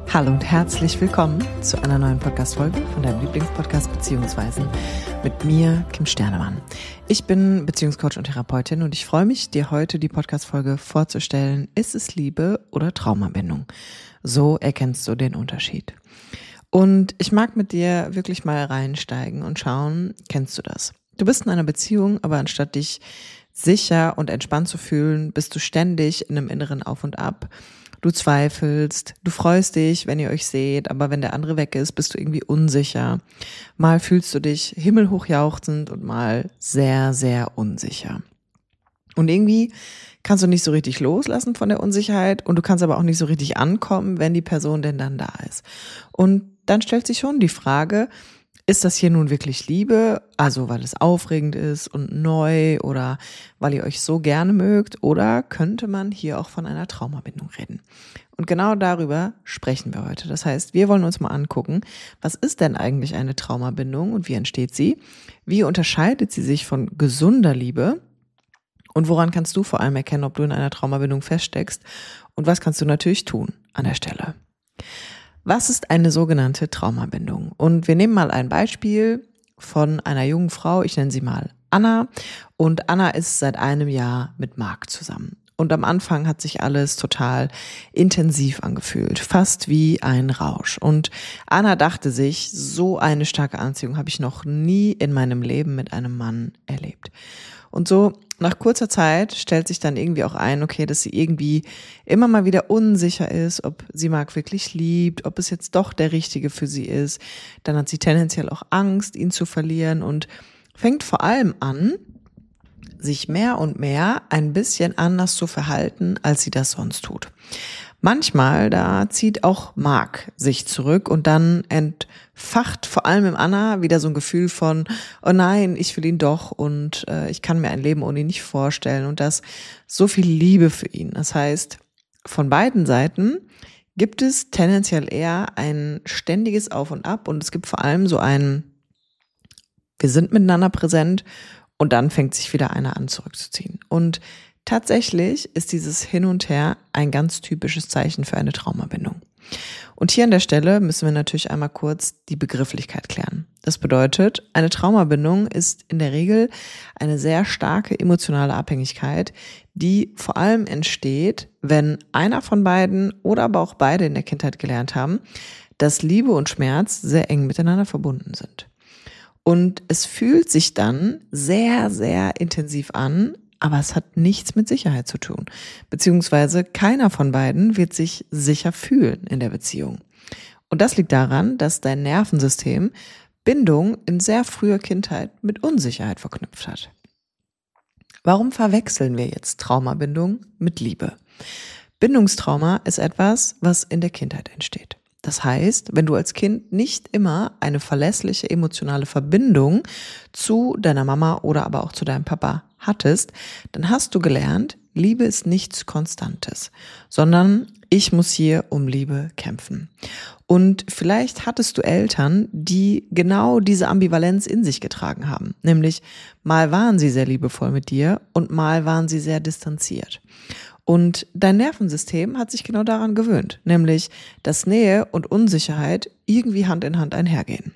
Hallo und herzlich willkommen zu einer neuen Podcast-Folge von deinem Lieblingspodcast Beziehungsweisen mit mir, Kim Sternemann. Ich bin Beziehungscoach und Therapeutin und ich freue mich, dir heute die Podcast-Folge vorzustellen. Ist es Liebe oder Traumabindung? So erkennst du den Unterschied. Und ich mag mit dir wirklich mal reinsteigen und schauen, kennst du das? Du bist in einer Beziehung, aber anstatt dich sicher und entspannt zu fühlen, bist du ständig in einem inneren Auf und Ab. Du zweifelst, du freust dich, wenn ihr euch seht, aber wenn der andere weg ist, bist du irgendwie unsicher. Mal fühlst du dich himmelhoch jauchzend und mal sehr, sehr unsicher. Und irgendwie kannst du nicht so richtig loslassen von der Unsicherheit und du kannst aber auch nicht so richtig ankommen, wenn die Person denn dann da ist. Und dann stellt sich schon die Frage, ist das hier nun wirklich Liebe, also weil es aufregend ist und neu oder weil ihr euch so gerne mögt, oder könnte man hier auch von einer Traumabindung reden? Und genau darüber sprechen wir heute. Das heißt, wir wollen uns mal angucken, was ist denn eigentlich eine Traumabindung und wie entsteht sie? Wie unterscheidet sie sich von gesunder Liebe? Und woran kannst du vor allem erkennen, ob du in einer Traumabindung feststeckst? Und was kannst du natürlich tun an der Stelle? Was ist eine sogenannte Traumabindung? Und wir nehmen mal ein Beispiel von einer jungen Frau, ich nenne sie mal Anna. Und Anna ist seit einem Jahr mit Marc zusammen. Und am Anfang hat sich alles total intensiv angefühlt, fast wie ein Rausch. Und Anna dachte sich, so eine starke Anziehung habe ich noch nie in meinem Leben mit einem Mann erlebt. Und so nach kurzer Zeit stellt sich dann irgendwie auch ein, okay, dass sie irgendwie immer mal wieder unsicher ist, ob sie Marc wirklich liebt, ob es jetzt doch der Richtige für sie ist. Dann hat sie tendenziell auch Angst, ihn zu verlieren und fängt vor allem an, sich mehr und mehr ein bisschen anders zu verhalten, als sie das sonst tut. Manchmal, da zieht auch Marc sich zurück und dann entfacht vor allem im Anna wieder so ein Gefühl von, oh nein, ich will ihn doch und ich kann mir ein Leben ohne ihn nicht vorstellen und das so viel Liebe für ihn. Das heißt, von beiden Seiten gibt es tendenziell eher ein ständiges Auf und Ab und es gibt vor allem so ein, wir sind miteinander präsent und dann fängt sich wieder einer an zurückzuziehen. Und tatsächlich ist dieses Hin und Her ein ganz typisches Zeichen für eine Traumabindung. Und hier an der Stelle müssen wir natürlich einmal kurz die Begrifflichkeit klären. Das bedeutet, eine Traumabindung ist in der Regel eine sehr starke emotionale Abhängigkeit, die vor allem entsteht, wenn einer von beiden oder aber auch beide in der Kindheit gelernt haben, dass Liebe und Schmerz sehr eng miteinander verbunden sind. Und es fühlt sich dann sehr, sehr intensiv an, aber es hat nichts mit Sicherheit zu tun. Beziehungsweise keiner von beiden wird sich sicher fühlen in der Beziehung. Und das liegt daran, dass dein Nervensystem Bindung in sehr früher Kindheit mit Unsicherheit verknüpft hat. Warum verwechseln wir jetzt Traumabindung mit Liebe? Bindungstrauma ist etwas, was in der Kindheit entsteht. Das heißt, wenn du als Kind nicht immer eine verlässliche emotionale Verbindung zu deiner Mama oder aber auch zu deinem Papa hattest, dann hast du gelernt, Liebe ist nichts Konstantes, sondern ich muss hier um Liebe kämpfen. Und vielleicht hattest du Eltern, die genau diese Ambivalenz in sich getragen haben. Nämlich mal waren sie sehr liebevoll mit dir und mal waren sie sehr distanziert. Und dein Nervensystem hat sich genau daran gewöhnt, nämlich dass Nähe und Unsicherheit irgendwie Hand in Hand einhergehen.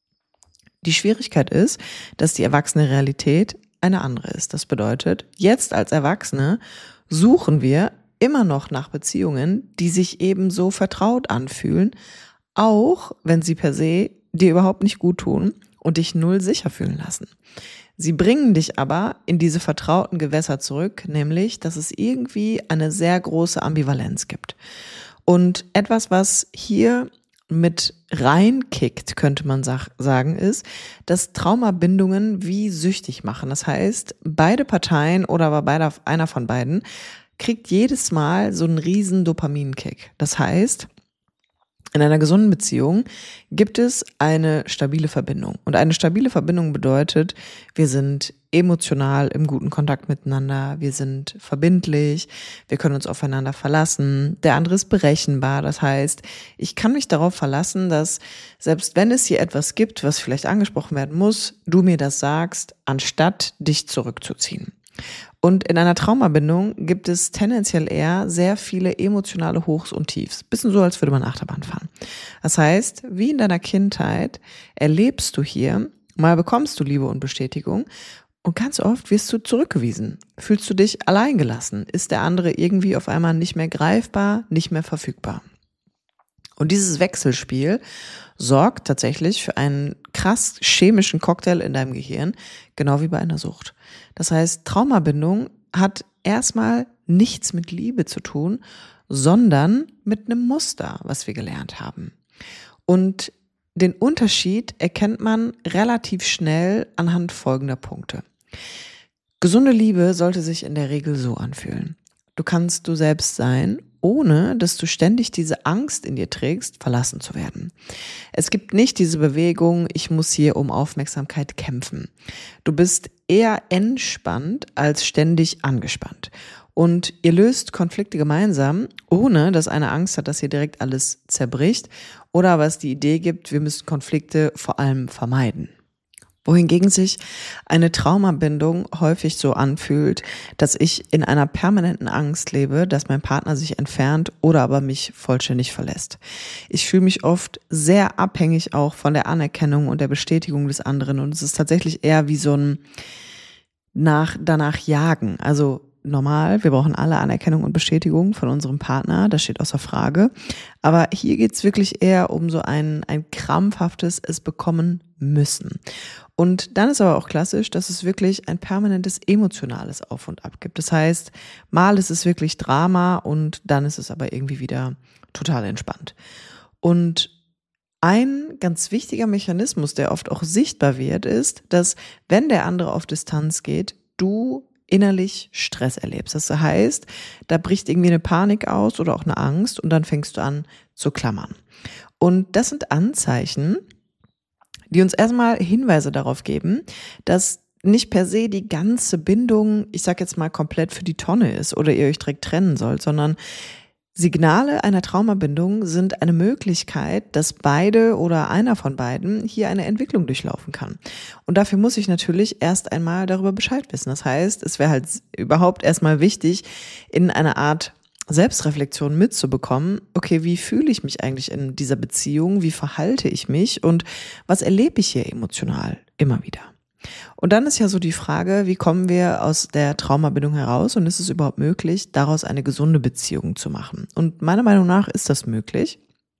Die Schwierigkeit ist, dass die erwachsene Realität eine andere ist. Das bedeutet, jetzt als Erwachsene suchen wir immer noch nach Beziehungen, die sich eben so vertraut anfühlen, auch wenn sie per se dir überhaupt nicht gut tun und dich null sicher fühlen lassen. Sie bringen dich aber in diese vertrauten Gewässer zurück, nämlich, dass es irgendwie eine sehr große Ambivalenz gibt. Und etwas, was hier mit reinkickt, könnte man sagen, ist, dass Traumabindungen wie süchtig machen. Das heißt, beide Parteien oder aber einer von beiden kriegt jedes Mal so einen riesen Dopaminkick. Das heißt, in einer gesunden Beziehung gibt es eine stabile Verbindung. Und eine stabile Verbindung bedeutet, wir sind emotional im guten Kontakt miteinander, wir sind verbindlich, wir können uns aufeinander verlassen, der andere ist berechenbar. Das heißt, ich kann mich darauf verlassen, dass selbst wenn es hier etwas gibt, was vielleicht angesprochen werden muss, du mir das sagst, anstatt dich zurückzuziehen. Und in einer Traumabindung gibt es tendenziell eher sehr viele emotionale Hochs und Tiefs. Bisschen so, als würde man Achterbahn fahren. Das heißt, wie in deiner Kindheit erlebst du hier, mal bekommst du Liebe und Bestätigung und ganz oft wirst du zurückgewiesen. Fühlst du dich alleingelassen? Ist der andere irgendwie auf einmal nicht mehr greifbar, nicht mehr verfügbar? Und dieses Wechselspiel sorgt tatsächlich für einen krass chemischen Cocktail in deinem Gehirn, genau wie bei einer Sucht. Das heißt, Traumabindung hat erstmal nichts mit Liebe zu tun, sondern mit einem Muster, was wir gelernt haben. Und den Unterschied erkennt man relativ schnell anhand folgender Punkte. Gesunde Liebe sollte sich in der Regel so anfühlen. Du kannst du selbst sein, ohne dass du ständig diese Angst in dir trägst, verlassen zu werden. Es gibt nicht diese Bewegung, ich muss hier um Aufmerksamkeit kämpfen. Du bist eher entspannt als ständig angespannt. Und ihr löst Konflikte gemeinsam, ohne dass eine Angst hat, dass hier direkt alles zerbricht oder aber es die Idee gibt, wir müssen Konflikte vor allem vermeiden. Wohingegen sich eine Traumabindung häufig so anfühlt, dass ich in einer permanenten Angst lebe, dass mein Partner sich entfernt oder aber mich vollständig verlässt. Ich fühle mich oft sehr abhängig auch von der Anerkennung und der Bestätigung des anderen und es ist tatsächlich eher wie so ein danach jagen. Also normal, wir brauchen alle Anerkennung und Bestätigung von unserem Partner, das steht außer Frage. Aber hier geht's wirklich eher um so ein krampfhaftes es bekommen müssen. Und dann ist aber auch klassisch, dass es wirklich ein permanentes emotionales Auf und Ab gibt. Das heißt, mal ist es wirklich Drama und dann ist es aber irgendwie wieder total entspannt. Und ein ganz wichtiger Mechanismus, der oft auch sichtbar wird, ist, dass wenn der andere auf Distanz geht, du innerlich Stress erlebst. Das heißt, da bricht irgendwie eine Panik aus oder auch eine Angst und dann fängst du an zu klammern. Und das sind Anzeichen, die uns erstmal Hinweise darauf geben, dass nicht per se die ganze Bindung, ich sag jetzt mal, komplett für die Tonne ist oder ihr euch direkt trennen sollt, sondern Signale einer Traumabindung sind eine Möglichkeit, dass beide oder einer von beiden hier eine Entwicklung durchlaufen kann. Und dafür muss ich natürlich erst einmal darüber Bescheid wissen. Das heißt, es wäre halt überhaupt erstmal wichtig, in einer Art Selbstreflexion mitzubekommen, okay, wie fühle ich mich eigentlich in dieser Beziehung, wie verhalte ich mich und was erlebe ich hier emotional immer wieder. Und dann ist ja so die Frage, wie kommen wir aus der Traumabindung heraus und ist es überhaupt möglich, daraus eine gesunde Beziehung zu machen? Und meiner Meinung nach ist das möglich.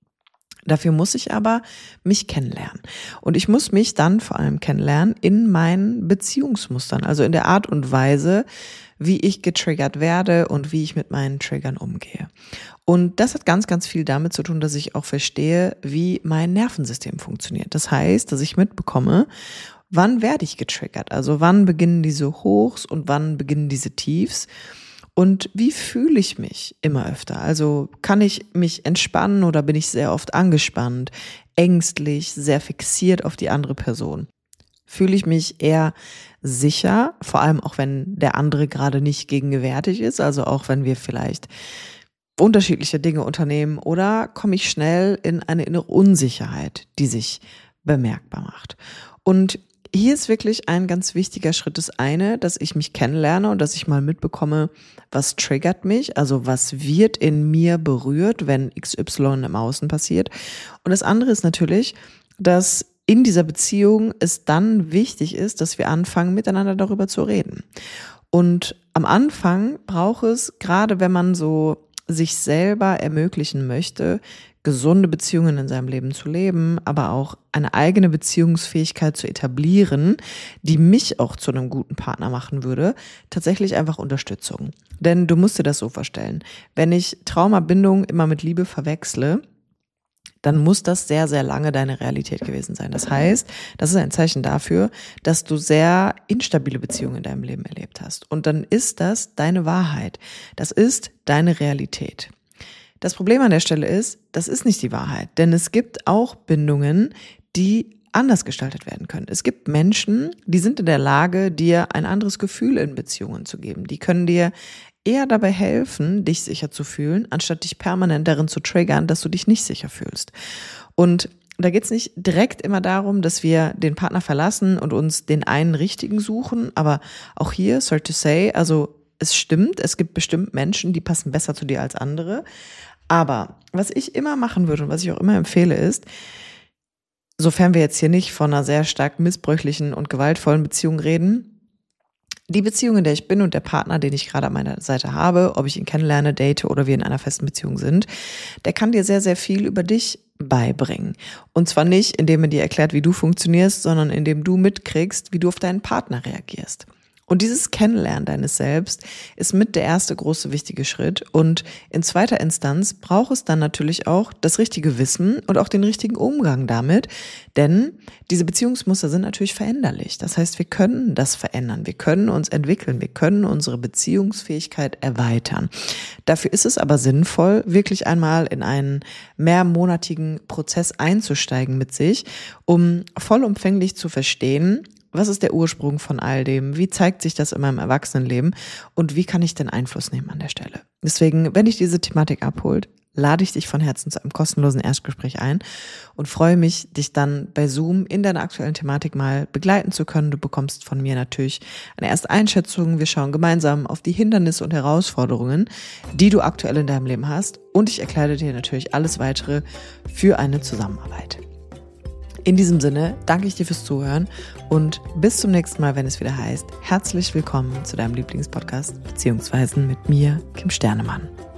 Dafür muss ich aber mich kennenlernen. Und ich muss mich dann vor allem kennenlernen in meinen Beziehungsmustern, also in der Art und Weise, wie ich getriggert werde und wie ich mit meinen Triggern umgehe. Und das hat ganz, ganz viel damit zu tun, dass ich auch verstehe, wie mein Nervensystem funktioniert. Das heißt, dass ich mitbekomme, wann werde ich getriggert? Also wann beginnen diese Hochs und wann beginnen diese Tiefs? Und wie fühle ich mich immer öfter? Also kann ich mich entspannen oder bin ich sehr oft angespannt, ängstlich, sehr fixiert auf die andere Person? Fühle ich mich eher sicher, vor allem auch wenn der andere gerade nicht gegenwärtig ist, also auch wenn wir vielleicht unterschiedliche Dinge unternehmen, oder komme ich schnell in eine innere Unsicherheit, die sich bemerkbar macht? Und hier ist wirklich ein ganz wichtiger Schritt das eine, dass ich mich kennenlerne und dass ich mal mitbekomme, was triggert mich, also was wird in mir berührt, wenn XY im Außen passiert. Und das andere ist natürlich, dass in dieser Beziehung es dann wichtig ist, dass wir anfangen, miteinander darüber zu reden. Und am Anfang braucht es, gerade wenn man so sich selber ermöglichen möchte, gesunde Beziehungen in seinem Leben zu leben, aber auch eine eigene Beziehungsfähigkeit zu etablieren, die mich auch zu einem guten Partner machen würde, tatsächlich einfach Unterstützung. Denn du musst dir das so vorstellen, wenn ich Traumabindung immer mit Liebe verwechsle, dann muss das sehr, sehr lange deine Realität gewesen sein. Das heißt, das ist ein Zeichen dafür, dass du sehr instabile Beziehungen in deinem Leben erlebt hast. Und dann ist das deine Wahrheit. Das ist deine Realität. Das Problem an der Stelle ist, das ist nicht die Wahrheit. Denn es gibt auch Bindungen, die anders gestaltet werden können. Es gibt Menschen, die sind in der Lage, dir ein anderes Gefühl in Beziehungen zu geben. Die können dir eher dabei helfen, dich sicher zu fühlen, anstatt dich permanent darin zu triggern, dass du dich nicht sicher fühlst. Und da geht es nicht direkt immer darum, dass wir den Partner verlassen und uns den einen richtigen suchen, aber auch hier, sorry to say, also es stimmt, es gibt bestimmt Menschen, die passen besser zu dir als andere, aber was ich immer machen würde und was ich auch immer empfehle ist, sofern wir jetzt hier nicht von einer sehr stark missbräuchlichen und gewaltvollen Beziehung reden, die Beziehung, in der ich bin und der Partner, den ich gerade an meiner Seite habe, ob ich ihn kennenlerne, date oder wir in einer festen Beziehung sind, der kann dir sehr, sehr viel über dich beibringen. Und zwar nicht, indem er dir erklärt, wie du funktionierst, sondern indem du mitkriegst, wie du auf deinen Partner reagierst. Und dieses Kennenlernen deines Selbst ist mit der erste große wichtige Schritt. Und in zweiter Instanz braucht es dann natürlich auch das richtige Wissen und auch den richtigen Umgang damit. Denn diese Beziehungsmuster sind natürlich veränderlich. Das heißt, wir können das verändern. Wir können uns entwickeln. Wir können unsere Beziehungsfähigkeit erweitern. Dafür ist es aber sinnvoll, wirklich einmal in einen mehrmonatigen Prozess einzusteigen mit sich, um vollumfänglich zu verstehen, was ist der Ursprung von all dem? Wie zeigt sich das in meinem Erwachsenenleben? Und wie kann ich denn Einfluss nehmen an der Stelle? Deswegen, wenn dich diese Thematik abholt, lade ich dich von Herzen zu einem kostenlosen Erstgespräch ein und freue mich, dich dann bei Zoom in deiner aktuellen Thematik mal begleiten zu können. Du bekommst von mir natürlich eine erste Einschätzung. Wir schauen gemeinsam auf die Hindernisse und Herausforderungen, die du aktuell in deinem Leben hast. Und ich erkläre dir natürlich alles weitere für eine Zusammenarbeit. In diesem Sinne danke ich dir fürs Zuhören und bis zum nächsten Mal, wenn es wieder heißt, herzlich willkommen zu deinem Lieblingspodcast, beziehungsweise mit mir, Kim Sternemann.